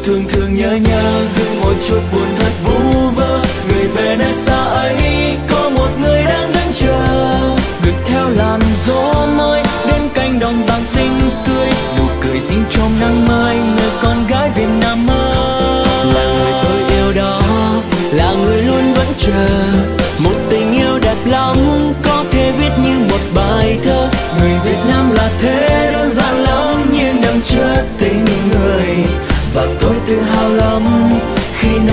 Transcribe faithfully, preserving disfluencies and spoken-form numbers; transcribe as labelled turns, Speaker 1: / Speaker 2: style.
Speaker 1: thường thường nhớ nhớ gương một chút buồn thật vu vơ. Người về nơi xa ấy có một người đang đứng chờ, được theo làn gió mới đến cánh đồng vàng xinh tươi, nụ cười xinh trong nắng mới người con gái Việt Nam ơi. Là người tôi yêu đó, là người luôn vẫn chờ, một tình yêu đẹp lắm có thể viết như một bài thơ. Người Việt Nam là thế đơn giản lắm nhưng đậm chất tình người, và tôi tự hào lắm khi